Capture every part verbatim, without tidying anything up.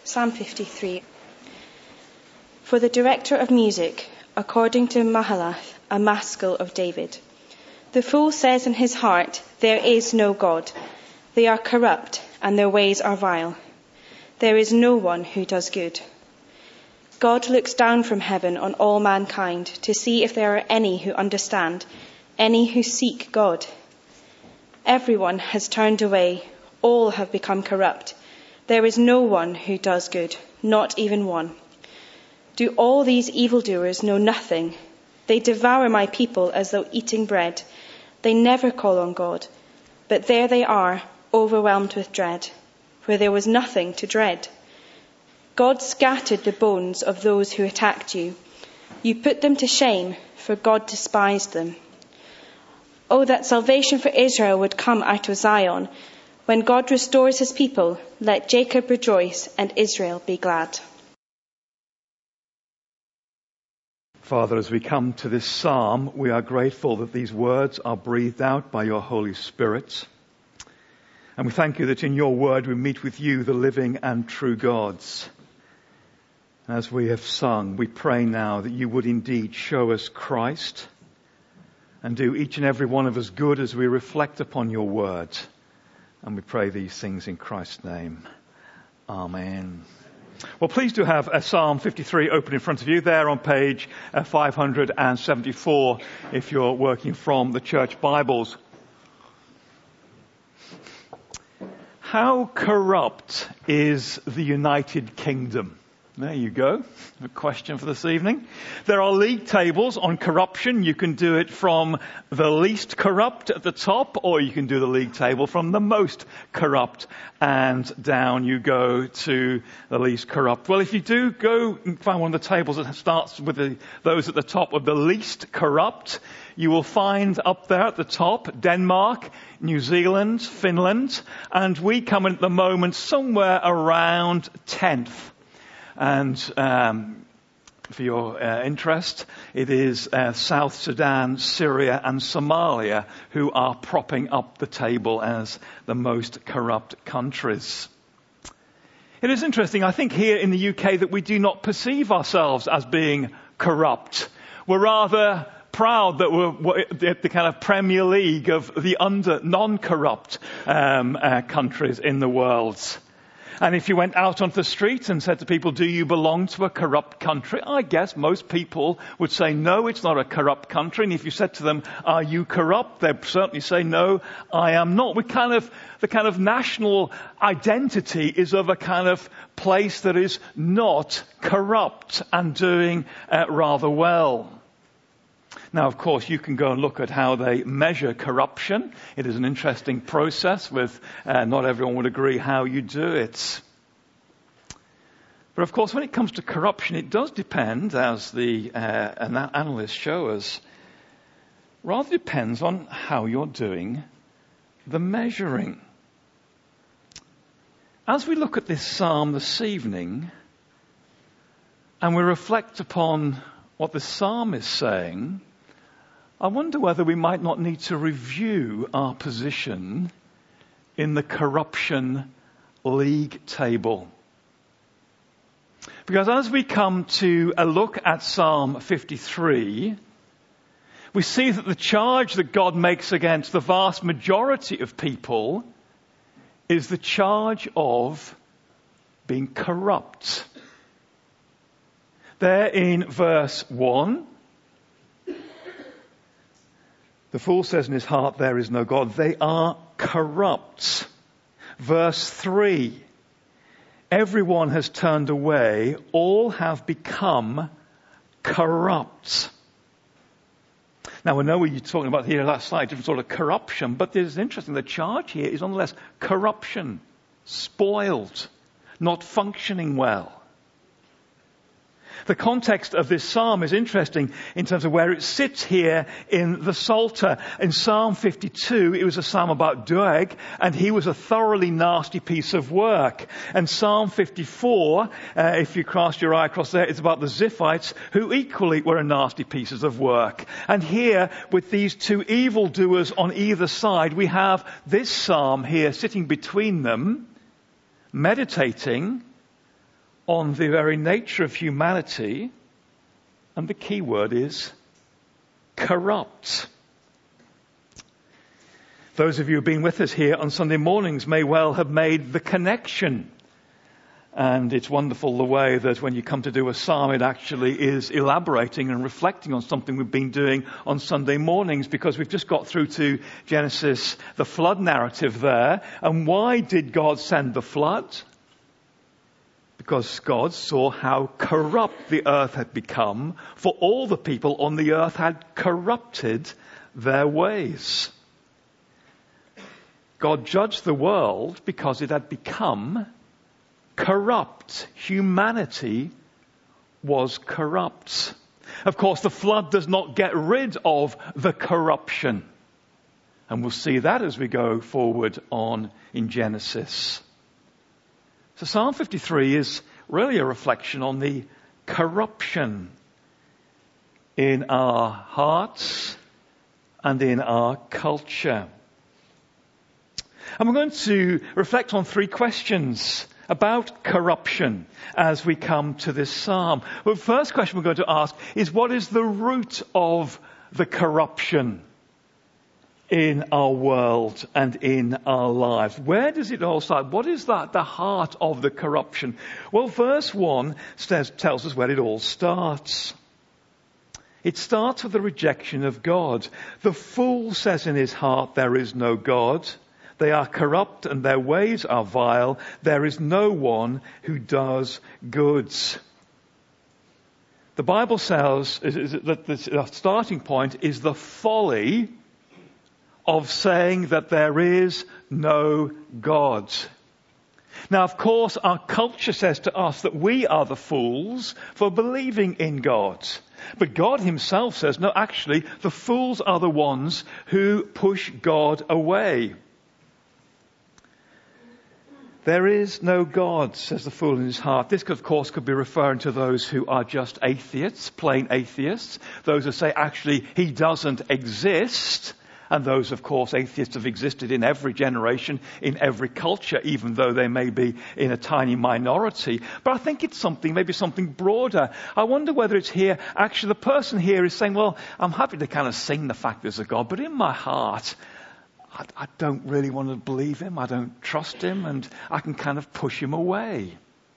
Psalm fifty-three. For the director of music, according to Mahalath, a maskil of David. The fool says in his heart, there is no God. They are corrupt, and their ways are vile. There is no one who does good. God looks down from heaven on all mankind to see if there are any who understand, any who seek God. Everyone has turned away, all have become corrupt. There is no one who does good, not even one. Do all these evildoers know nothing? They devour my people as though eating bread. They never call on God, but there they are, overwhelmed with dread, where there was nothing to dread. God scattered the bones of those who attacked you. You put them to shame, for God despised them. Oh, that salvation for Israel would come out of Zion. When God restores his people, let Jacob rejoice and Israel be glad. Father, as we come to this psalm, we are grateful that these words are breathed out by your Holy Spirit. And we thank you that in your word we meet with you, the living and true gods. As we have sung, we pray now that you would indeed show us Christ and do each and every one of us good as we reflect upon your word. And we pray these things in Christ's name. Amen. Well, please do have a Psalm fifty-three open in front of you there on page uh, five hundred seventy-four if you're working from the church Bibles. How corrupt is the United Kingdom? There you go. A question for this evening. There are league tables on corruption. You can do it from the least corrupt at the top, or you can do the league table from the most corrupt, and down you go to the least corrupt. Well, if you do go and find one of the tables that starts with the, those at the top of the least corrupt, you will find up there at the top Denmark, New Zealand, Finland, and we come in at the moment somewhere around tenth. And um, for your uh, interest, it is uh, South Sudan, Syria and Somalia who are propping up the table as the most corrupt countries. It is interesting, I think, here in the U K that we do not perceive ourselves as being corrupt. We're rather proud that we're at the kind of Premier League of the under non-corrupt um, uh, countries in the world. And if you went out onto the street and said to people, do you belong to a corrupt country? I guess most people would say, no, it's not a corrupt country. And if you said to them, are you corrupt? They'd certainly say, no, I am not. We kind of, the kind of national identity is of a kind of place that is not corrupt and doing uh, rather well. Now, of course, you can go and look at how they measure corruption. It is an interesting process with uh, not everyone would agree how you do it. But of course, when it comes to corruption, it does depend, as the uh, analysts show us, rather depends on how you're doing the measuring. As we look at this psalm this evening, and we reflect upon what the psalm is saying, I wonder whether we might not need to review our position in the corruption league table. Because as we come to a look at Psalm fifty-three, we see that the charge that God makes against the vast majority of people is the charge of being corrupt. There in verse one, the fool says in his heart, there is no God. They are corrupt. Verse three, everyone has turned away. All have become corrupt. Now, I know what you're talking about here last slide, different sort of corruption, but it's interesting. The charge here is nonetheless corruption, spoiled, not functioning well. The context of this psalm is interesting in terms of where it sits here in the Psalter. In Psalm fifty-two, it was a psalm about Doeg, and he was a thoroughly nasty piece of work. And Psalm fifty-four, uh, if you cast your eye across there, it's about the Ziphites, who equally were a nasty pieces of work. And here, with these two evildoers on either side, we have this psalm here sitting between them, meditating on the very nature of humanity, and the key word is corrupt. Those of you who have been with us here on Sunday mornings may well have made the connection. And it's wonderful the way that when you come to do a psalm, it actually is elaborating and reflecting on something we've been doing on Sunday mornings, because we've just got through to Genesis, the flood narrative there. And why did God send the flood? Because God saw how corrupt the earth had become, for all the people on the earth had corrupted their ways. God judged the world because it had become corrupt. Humanity was corrupt. Of course, the flood does not get rid of the corruption. And we'll see that as we go forward on in Genesis. So Psalm fifty-three is really a reflection on the corruption in our hearts and in our culture. And we're going to reflect on three questions about corruption as we come to this psalm. Well, the first question we're going to ask is, what is the root of the corruption in our world and in our lives? Where does it all start? What is that, the heart of the corruption? Well, verse one says, tells us where it all starts. It starts with the rejection of God. The fool says in his heart, there is no God. They are corrupt and their ways are vile. There is no one who does good. The Bible says that the starting point is the folly of saying that there is no God. Now, of course, our culture says to us that we are the fools for believing in God. But God himself says, no, actually, the fools are the ones who push God away. There is no God, says the fool in his heart. This, of course, could be referring to those who are just atheists, plain atheists. Those who say, actually, he doesn't exist. And those, of course, atheists have existed in every generation, in every culture, even though they may be in a tiny minority. But I think it's something, maybe something broader. I wonder whether it's here, actually, the person here is saying, well, I'm happy to kind of sing the fact there's a God, but in my heart, I, I don't really want to believe him. I don't trust him, and I can kind of push him away.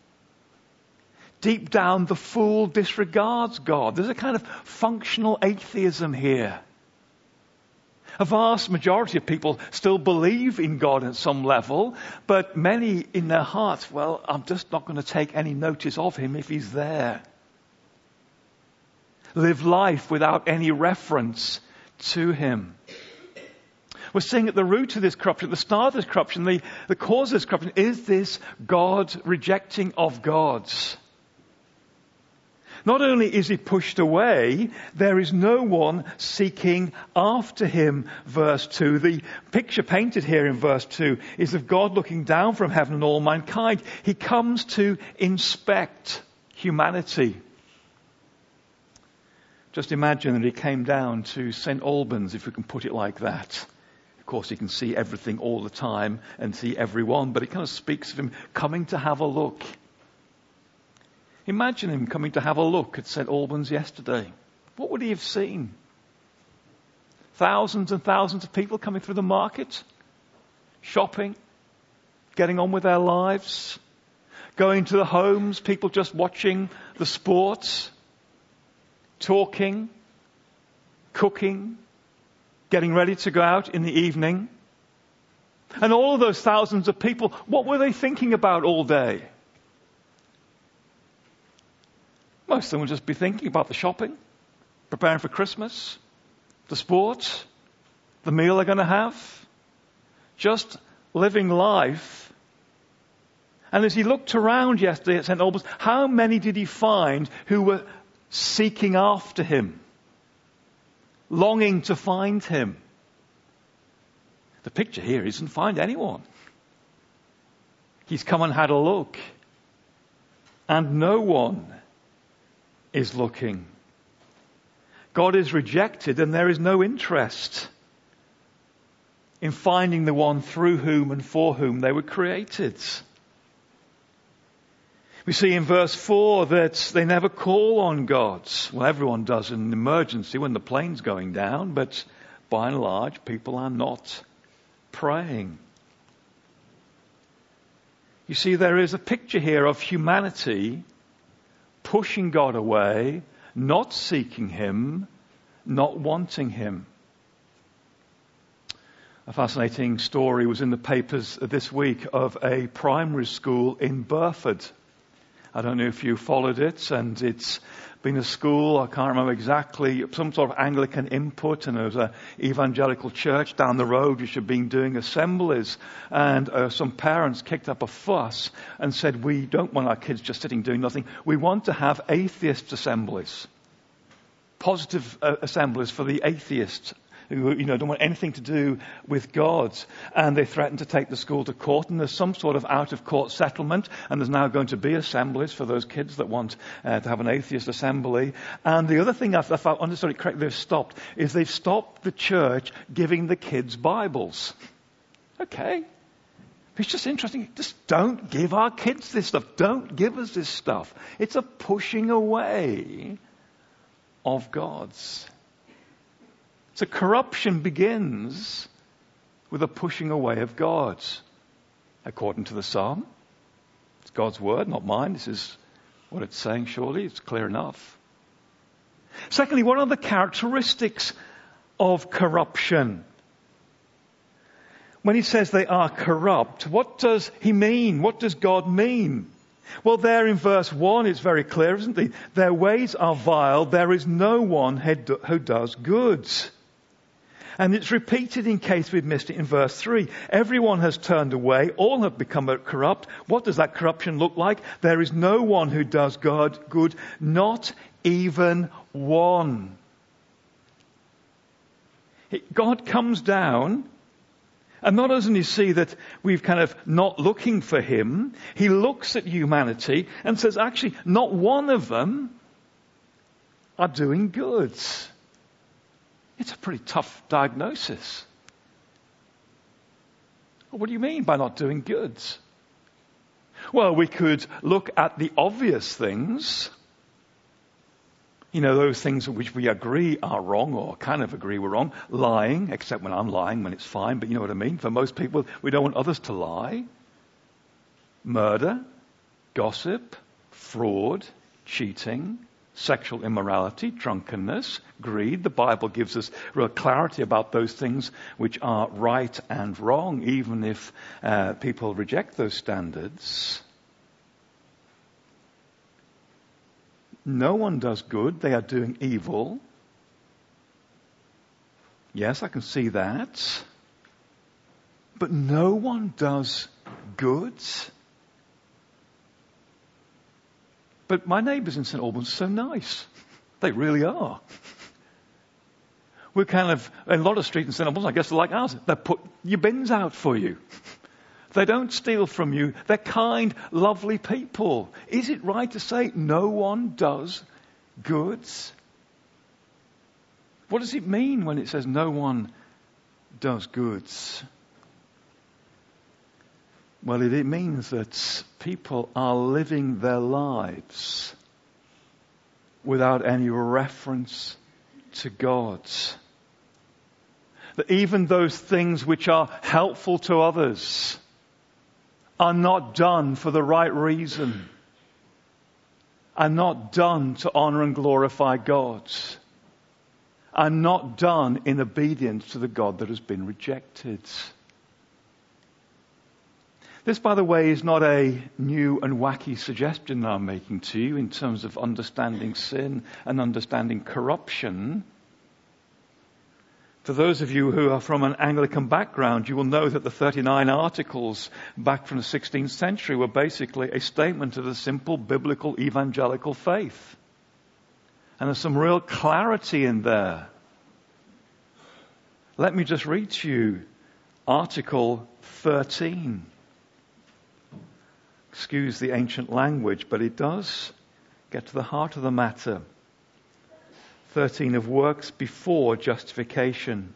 Deep down, the fool disregards God. There's a kind of functional atheism here. A vast majority of people still believe in God at some level, but many in their hearts, well, I'm just not going to take any notice of him if he's there. Live life without any reference to him. We're seeing at the root of this corruption, the start of this corruption, the, the cause of this corruption is this God rejecting of God's. Not only is he pushed away, there is no one seeking after him, verse two. The picture painted here in verse two is of God looking down from heaven on all mankind. He comes to inspect humanity. Just imagine that he came down to Saint Albans, if we can put it like that. Of course, he can see everything all the time and see everyone, but it kind of speaks of him coming to have a look. Imagine him coming to have a look at Saint Albans yesterday. What would he have seen? Thousands and thousands of people coming through the market, shopping, getting on with their lives, going to the homes, people just watching the sports, talking, cooking, getting ready to go out in the evening. And all of those thousands of people, what were they thinking about all day? Most of them will just be thinking about the shopping, preparing for Christmas, the sport, the meal they're going to have, just living life. And as he looked around yesterday at Saint Albans, how many did he find who were seeking after him, longing to find him? The picture here isn't find anyone. He's come and had a look, and no one is looking. God is rejected, and there is no interest in finding the one through whom and for whom they were created. We see in verse four that they never call on God. Well, everyone does in an emergency when the plane's going down, but by and large, people are not praying. You see, there is a picture here of humanity pushing God away, not seeking Him, not wanting Him. A fascinating story was in the papers this week of a primary school in Burford. I don't know if you followed it, and it's been a school, I can't remember exactly, some sort of Anglican input, and there was an evangelical church down the road which had been doing assemblies, and uh, some parents kicked up a fuss and said, we don't want our kids just sitting doing nothing, we want to have atheist assemblies. Positive uh, assemblies for the atheists who, you know, don't want anything to do with God. And they threatened to take the school to court, and there's some sort of out-of-court settlement, and there's now going to be assemblies for those kids that want uh, to have an atheist assembly. And the other thing, if I understood it correctly, they've stopped, is they've stopped the church giving the kids Bibles. Okay. It's just interesting. Just don't give our kids this stuff. Don't give us this stuff. It's a pushing away of God's. So corruption begins with a pushing away of God. According to the Psalm, it's God's word, not mine. This is what it's saying, surely. It's clear enough. Secondly, what are the characteristics of corruption? When he says they are corrupt, what does he mean? What does God mean? Well, there in verse one, it's very clear, isn't it? Their ways are vile. There is no one who does good. And it's repeated in case we've missed it in verse three. Everyone has turned away. All have become corrupt. What does that corruption look like? There is no one who does God good, not even one. God comes down, and not only does he see that we've kind of not looking for him, he looks at humanity and says, actually, not one of them are doing good. It's a pretty tough diagnosis. Well, what do you mean by not doing good? Well, we could look at the obvious things. You know, those things which we agree are wrong, or kind of agree we're wrong. Lying, except when I'm lying, when it's fine, but you know what I mean. For most people, we don't want others to lie. Murder, gossip, fraud, cheating, sexual immorality, drunkenness, greed. The Bible gives us real clarity about those things which are right and wrong, even if uh, people reject those standards. No one does good. They are doing evil. Yes, I can see that. But no one does good. But my neighbours in St Albans are so nice. They really are. We're kind of, in a lot of streets in St Albans, I guess they're like ours. They put your bins out for you. They don't steal from you. They're kind, lovely people. Is it right to say no one does good? What does it mean when it says no one does good? Well, it, it means that people are living their lives without any reference to God. That even those things which are helpful to others are not done for the right reason, are not done to honor and glorify God, are not done in obedience to the God that has been rejected. This, by the way, is not a new and wacky suggestion that I'm making to you in terms of understanding sin and understanding corruption. For those of you who are from an Anglican background, you will know that the thirty-nine articles back from the sixteenth century were basically a statement of the simple biblical evangelical faith. And there's some real clarity in there. Let me just read to you Article thirteen. Excuse the ancient language, but it does get to the heart of the matter. thirteen of works before justification.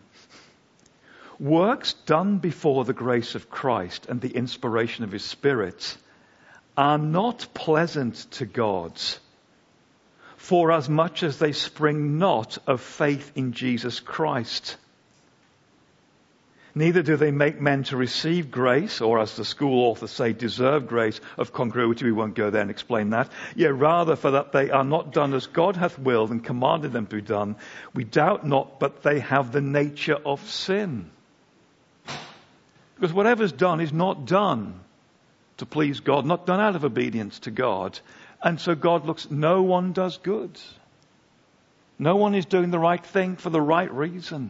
Works done before the grace of Christ and the inspiration of His Spirit are not pleasant to God, for as much as they spring not of faith in Jesus Christ. Neither do they make men to receive grace, or as the school authors say, deserve grace of congruity. We won't go there and explain that. Yea, rather for that they are not done as God hath willed and commanded them to be done. We doubt not, but they have the nature of sin. Because whatever's done is not done to please God, not done out of obedience to God. And so God looks, no one does good. No one is doing the right thing for the right reason.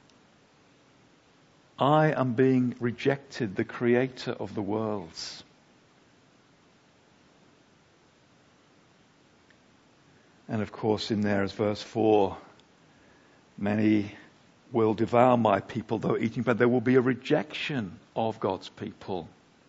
I am being rejected, the creator of the worlds. And of course in there is verse four. Many will devour my people, though eating bread. There will be a rejection of God's people.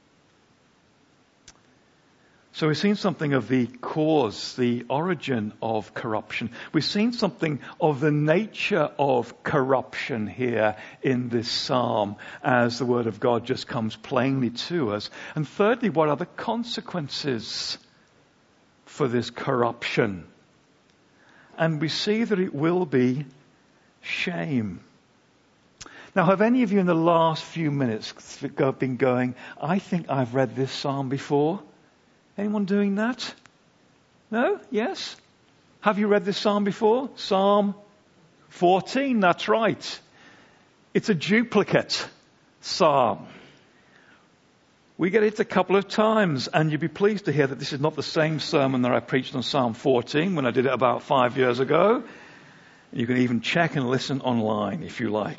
So we've seen something of the cause, the origin of corruption. We've seen something of the nature of corruption here in this psalm as the word of God just comes plainly to us. And thirdly, what are the consequences for this corruption? And we see that it will be shame. Now, have any of you in the last few minutes been going, I think I've read this psalm before? Anyone doing that? No? Yes? Have you read this psalm before? Psalm fourteen, that's right. It's a duplicate psalm. We get it a couple of times, and you'd be pleased to hear that this is not the same sermon that I preached on Psalm fourteen when I did it about five years ago. You can even check and listen online if you like.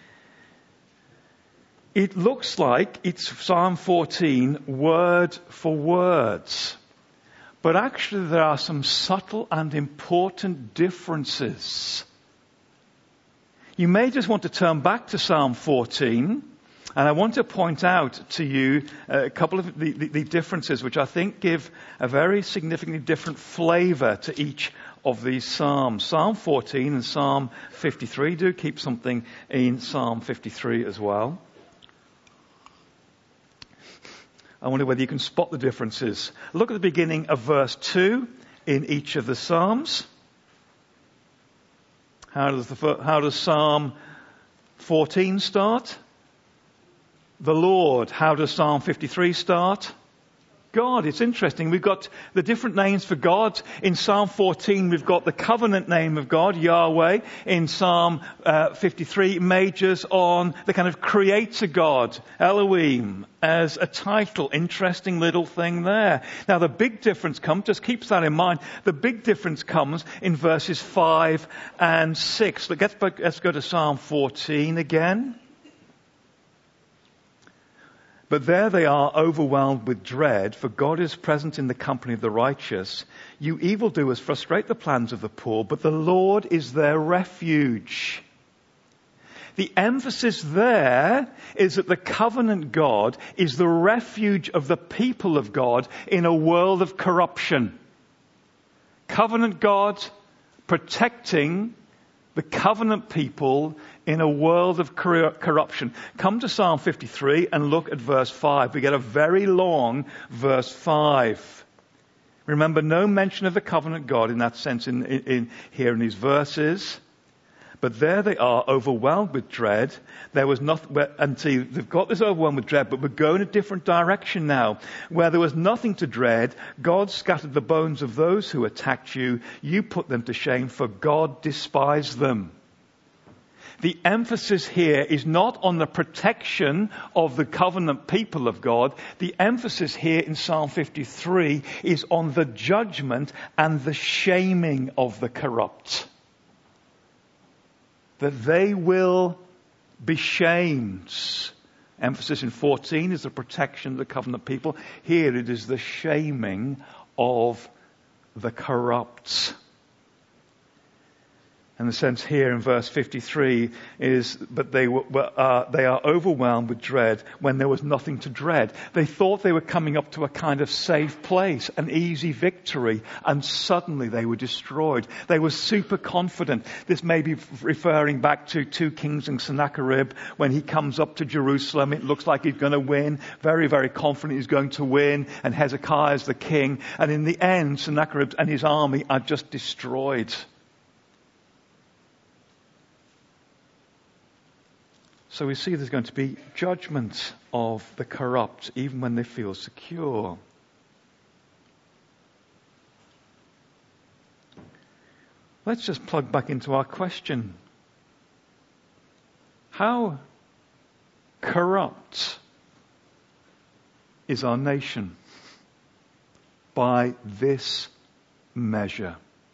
It looks like it's Psalm fourteen word for words. But actually there are some subtle and important differences. You may just want to turn back to Psalm fourteen, and I want to point out to you a couple of the, the, the differences which I think give a very significantly different flavour to each of these psalms. Psalm fourteen and Psalm fifty-three. Do keep something in Psalm fifty-three as well. I wonder whether you can spot the differences. Look at the beginning of verse two in each of the Psalms. How does, the, how does Psalm fourteen start? The Lord. How does Psalm fifty-three start? God. It's interesting. We've got the different names for God. In Psalm fourteen, we've got the covenant name of God, Yahweh. In Psalm uh, fifty-three, it majors on the kind of creator God, Elohim, as a title. Interesting little thing there. Now, the big difference comes, just keep that in mind, the big difference comes in verses five and six. Let's, let's go to Psalm fourteen again. But there they are overwhelmed with dread, for God is present in the company of the righteous. You evildoers frustrate the plans of the poor, but the Lord is their refuge. The emphasis there is that the covenant God is the refuge of the people of God in a world of corruption. Covenant God protecting the covenant people in a world of corruption. Come to Psalm fifty-three and look at verse five. We get a very long verse five. Remember, no mention of the covenant God in that sense in, in, in here in these verses. But there they are, overwhelmed with dread. There was nothing, and see, they've got this overwhelmed with dread, but we're going a different direction now. Where there was nothing to dread, God scattered the bones of those who attacked you. You put them to shame, for God despised them. The emphasis here is not on the protection of the covenant people of God. The emphasis here in Psalm fifty-three is on the judgment and the shaming of the corrupt. That they will be shamed. Emphasis in fourteen is the protection of the covenant people. Here it is the shaming of the corrupt. And the sense here in verse fifty-three is, but they were, uh, they are overwhelmed with dread when there was nothing to dread. They thought they were coming up to a kind of safe place, an easy victory, and suddenly they were destroyed. They were super confident. This may be referring back to two Kings and Sennacherib when he comes up to Jerusalem. It looks like he's going to win. Very, very confident he's going to win. And Hezekiah is the king. And in the end, Sennacherib and his army are just destroyed. So we see there's going to be judgment of the corrupt, even when they feel secure. Let's just plug back into our question. How corrupt is our nation by this measure?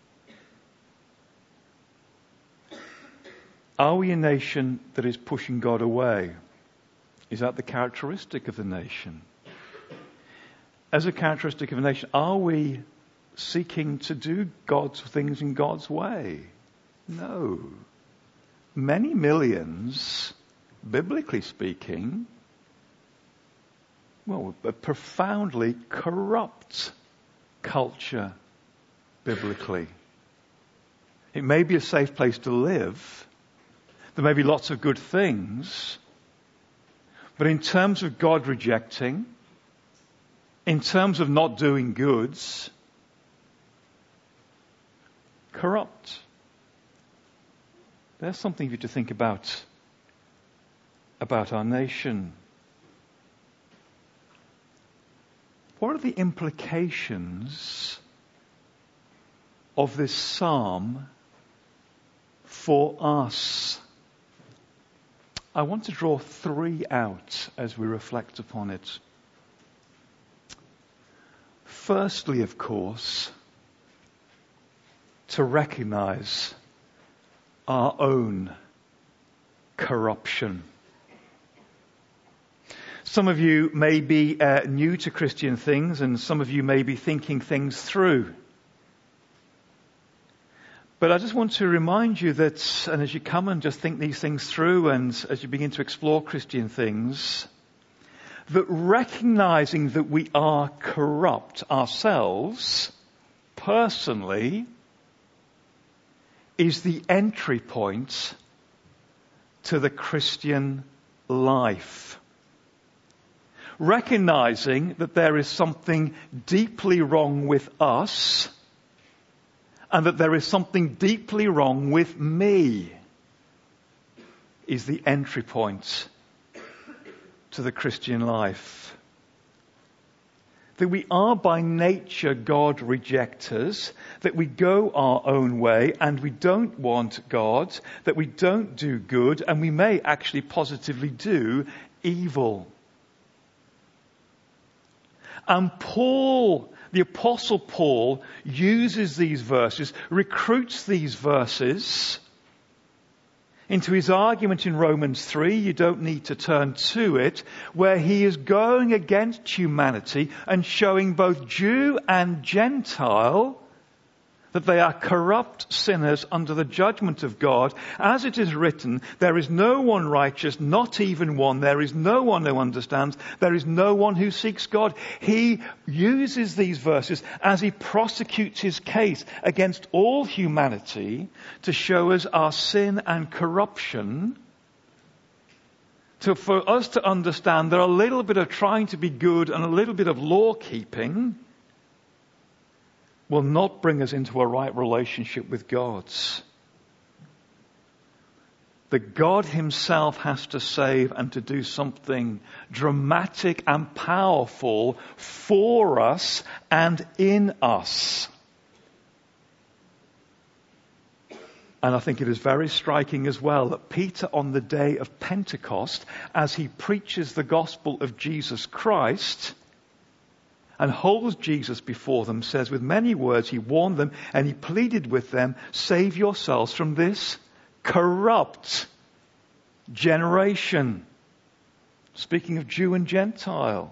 Are we a nation that is pushing God away? Is that the characteristic of the nation? As a characteristic of a nation, are we seeking to do God's things in God's way? No. Many millions, biblically speaking, well, a profoundly corrupt culture, biblically. It may be a safe place to live. There may be lots of good things, but in terms of God rejecting, in terms of not doing goods, corrupt. There's something for you to think about, about our nation. What are the implications of this psalm for us? I want to draw three out as we reflect upon it. Firstly, of course, to recognize our own corruption. Some of you may be uh, new to Christian things, and some of you may be thinking things through. But I just want to remind you that, and as you come and just think these things through, and as you begin to explore Christian things, that recognizing that we are corrupt ourselves, personally, is the entry point to the Christian life. Recognizing that there is something deeply wrong with us, and that there is something deeply wrong with me, is the entry point to the Christian life. That we are by nature God rejectors, that we go our own way and we don't want God, that we don't do good, and we may actually positively do evil. And Paul, the Apostle Paul, uses these verses, recruits these verses into his argument in Romans three. You don't need to turn to it, where he is going against humanity and showing both Jew and Gentile that they are corrupt sinners under the judgment of God. As it is written, there is no one righteous, not even one. There is no one who understands. There is no one who seeks God. He uses these verses as he prosecutes his case against all humanity to show us our sin and corruption, to, for us to understand that a little bit of trying to be good and a little bit of law keeping will not bring us into a right relationship with God. That God himself has to save and to do something dramatic and powerful for us and in us. And I think it is very striking as well that Peter, on the day of Pentecost, as he preaches the gospel of Jesus Christ and holds Jesus before them, says with many words he warned them and he pleaded with them, save yourselves from this corrupt generation. Speaking of Jew and Gentile.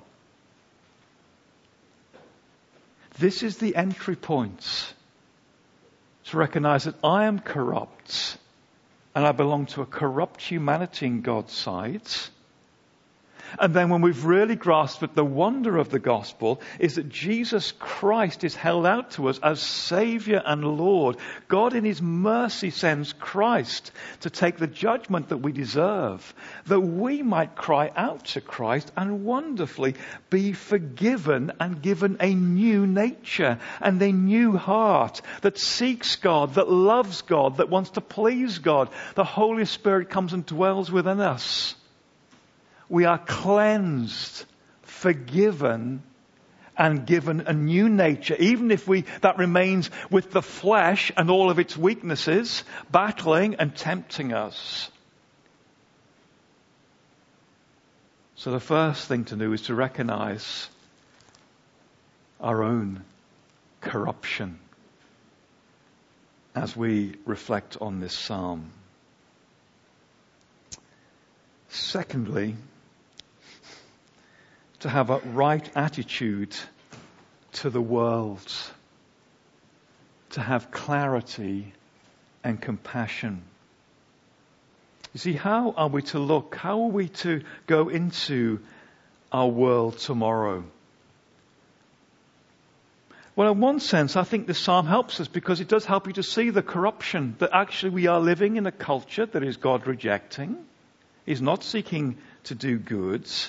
This is the entry point. to recognize that I am corrupt and I belong to a corrupt humanity in God's sight. And then when we've really grasped it, the wonder of the gospel is that Jesus Christ is held out to us as Savior and Lord. God in His mercy sends Christ to take the judgment that we deserve, that we might cry out to Christ and wonderfully be forgiven and given a new nature and a new heart that seeks God, that loves God, that wants to please God. The Holy Spirit comes and dwells within us. We are cleansed, forgiven, and given a new nature, even if we that remains with the flesh and all of its weaknesses, battling and tempting us. So the first thing to do is to recognize our own corruption as we reflect on this psalm. Secondly, to have a right attitude to the world, to have clarity and compassion. You see, how are we to look? How are we to go into our world tomorrow? Well, in one sense, I think this psalm helps us because it does help you to see the corruption, that actually we are living in a culture that is God rejecting, is not seeking to do goods,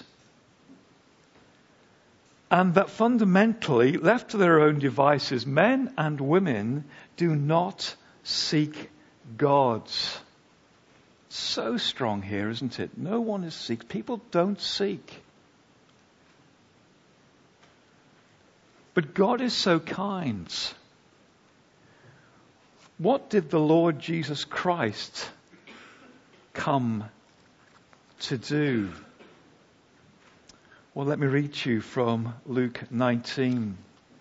and that fundamentally, left to their own devices, men and women do not seek God. So strong here, isn't it? No one is seek. People don't seek. But God is so kind. What did the Lord Jesus Christ come to do? Well, let me read to you from Luke nineteen,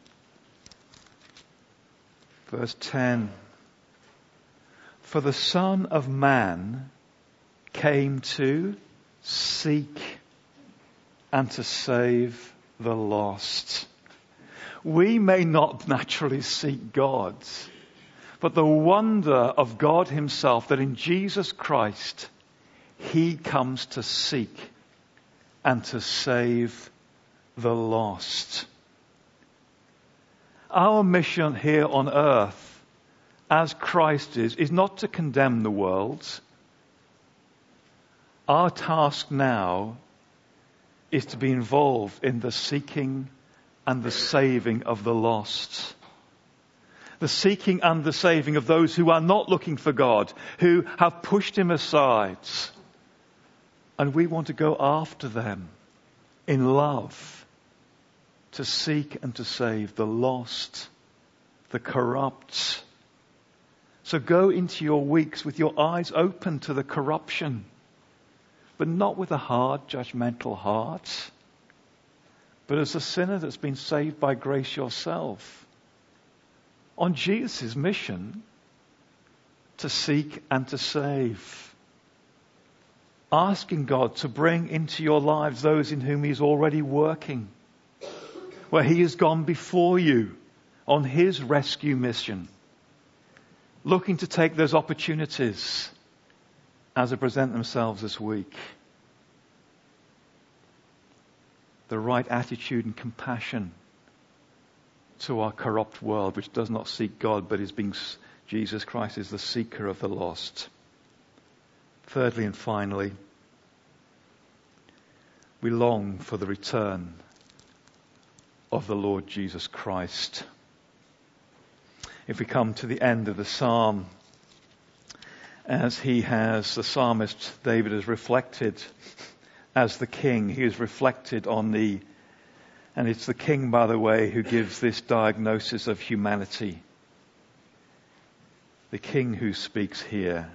verse ten. For the Son of Man came to seek and to save the lost. We may not naturally seek God, but the wonder of God Himself, that in Jesus Christ, He comes to seek and to save the lost. Our mission here on earth, as Christ is, is not to condemn the world. Our task now is to be involved in the seeking and the saving of the lost. The seeking and the saving of those who are not looking for God, who have pushed Him aside. And we want to go after them in love, to seek and to save the lost, the corrupt. So go into your weeks with your eyes open to the corruption, but not with a hard, judgmental heart, but as a sinner that's been saved by grace yourself, on Jesus' mission to seek and to save. Asking God to bring into your lives those in whom He's already working, where He has gone before you on His rescue mission, looking to take those opportunities as they present themselves this week. The right attitude and compassion to our corrupt world, which does not seek God, but is being, Jesus Christ is the seeker of the lost. Thirdly and finally, we long for the return of the Lord Jesus Christ. If we come to the end of the psalm, as he has, the psalmist David has reflected as the king, he has reflected on the, and it's the king, by the way, who gives this diagnosis of humanity. The king who speaks here.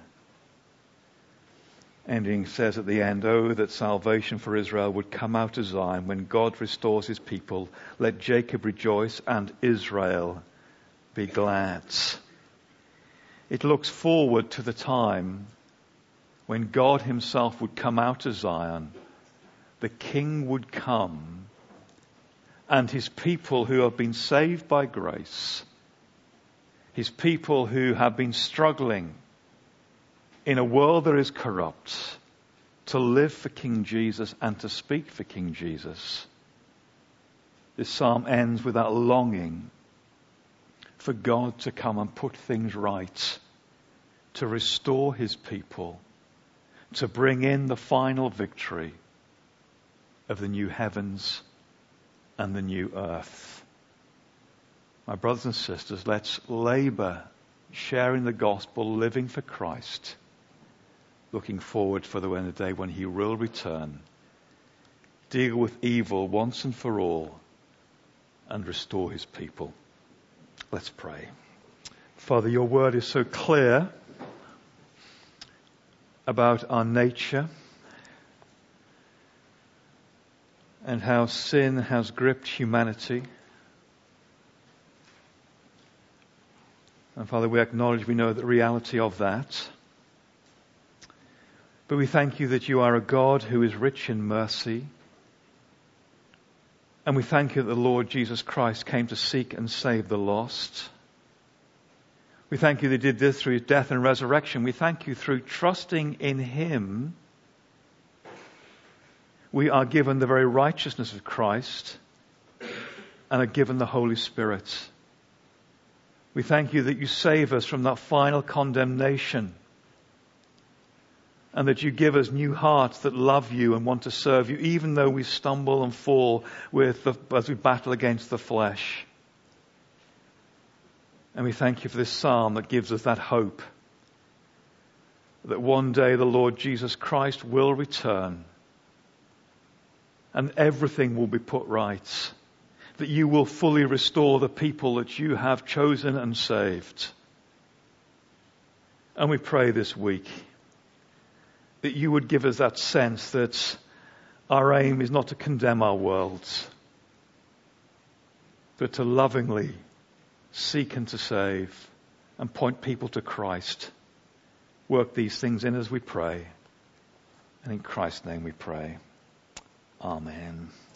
Ending says at the end, oh, that salvation for Israel would come out of Zion when God restores His people. Let Jacob rejoice and Israel be glad. It looks forward to the time when God Himself would come out of Zion. The King would come, and His people who have been saved by grace, his people who have been struggling in a world that is corrupt to live for King Jesus and to speak for King Jesus. This psalm ends with that longing for God to come and put things right, to restore his people, to bring in the final victory of the new heavens and the new earth. My brothers and sisters, let's labor sharing the gospel, living for Christ, looking forward for the, the day when he will return, deal with evil once and for all, and restore his people. Let's pray. Father, your word is so clear about our nature and how sin has gripped humanity. And Father, we acknowledge, we know the reality of that. But we thank you that you are a God who is rich in mercy. And we thank you that the Lord Jesus Christ came to seek and save the lost. We thank you that he did this through his death and resurrection. We thank you through trusting in him, we are given the very righteousness of Christ and are given the Holy Spirit. We thank you that you save us from that final condemnation and that you give us new hearts that love you and want to serve you, even though we stumble and fall with the, as we battle against the flesh. And we thank you for this psalm that gives us that hope that one day the Lord Jesus Christ will return and everything will be put right, that you will fully restore the people that you have chosen and saved. And we pray this week that you would give us that sense that our aim is not to condemn our worlds, but to lovingly seek and to save and point people to Christ. Work these things in as we pray. And in Christ's name we pray. Amen.